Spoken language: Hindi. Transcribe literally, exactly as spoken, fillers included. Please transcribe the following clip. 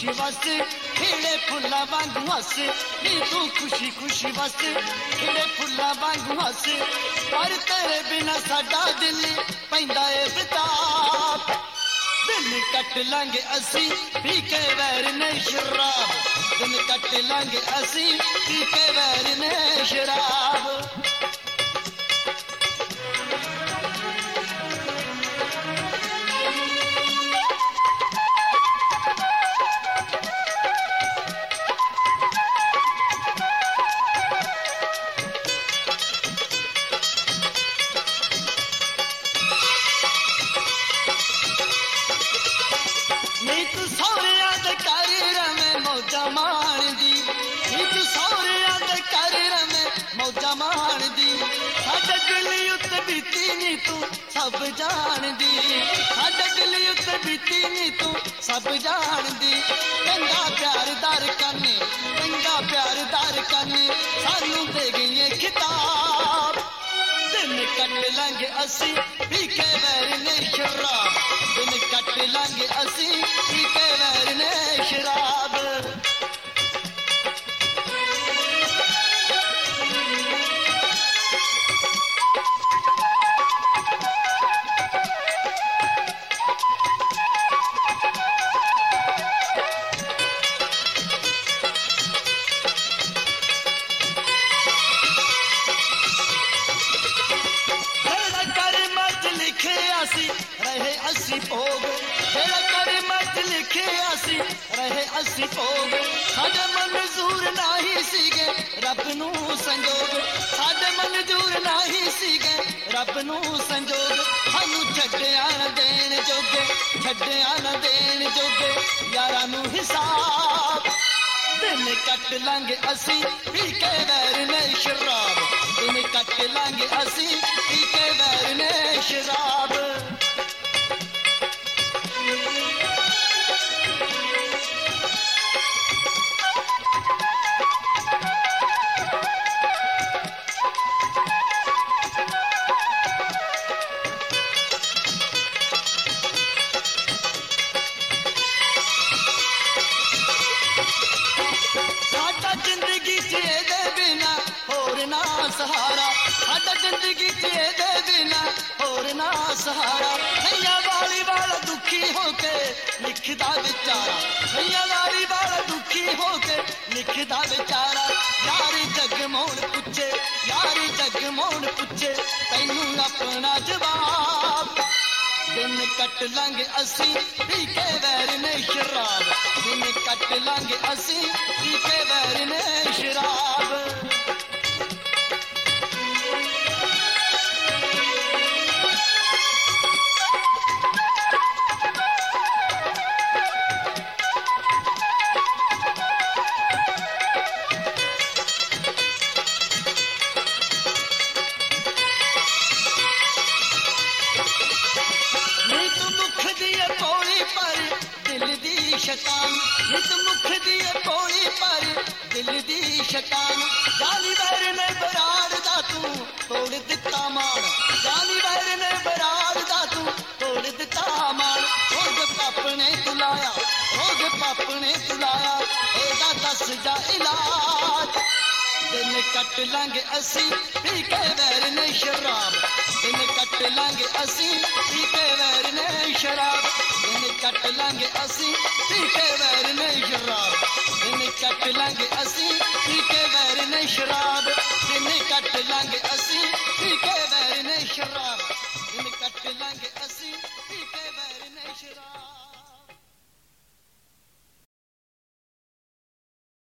खुशी बस खिड़े फुल्ला वांगू हस नी तू खुशी खुशी बस खिड़े फुल्ला वांगू हस पर तेरे बिना साडा दिल पैंदा ए बेताब दिन कट लांगे असी पी के वैर ने शराब दिन कट लांगे असी पी के वैर ने शराब सब जान दी साडे दिल उत्ते बीती नी तू सब जान दी चंगा प्यार दर करने चंगा प्यार दर करने सानू दे गई खिताब दिन कट लांगे असी पी के वैर ने शराब दिन कट लांगे असी पी के वैर ने शराब रहे असी भोग तेरा कर मत लिखे असी रहे असी भोग साडे मंजूर नहीं सीगे रब नू संजोग साडे मंजूर नहीं सीगे रब नू संजोग सानू छड्डिया न देन जोगे छड्डिया न देन जोगे यारां नू हिसाब दिन कट लांगे असी पी के वैर ने शराब दिन कट लांगे असी पी के वैर ने शराब सहारा साडा जिंदगी च दे बिना होर ना सहारा नैया वाली वाला दुखी होके लिखदा बेचारा नैया वाली वाला दुखी होके लिखदा बेचारा यार जग मोड़ पुछे यार जग मोड़ पुछे तैनू अपना जवाब दिन कट लांगे असी पी के वैर ने शराब दिन कट लांगे असी पी के वैर ने शराब शैतान नित मुख दिए पौड़ी पर दिल दी शैतान जाली वैर ने बराड़ दा तू तोड़ दिता मान जाली वैर ने बराड़ दा तू तोड़ दिता मान रोज पाप ने तुलाया रोज पाप ने तुलाया एदा दस जा इलाज दिन कट लांगे असी पी के वैर ने शराब दिन कट लांगे असी पी के वैर ने शराब दिन कट लांगे असी पी के वैर ने शराब दिन कट लांगे असी पी के वैर ने शराब दिन कट लांगे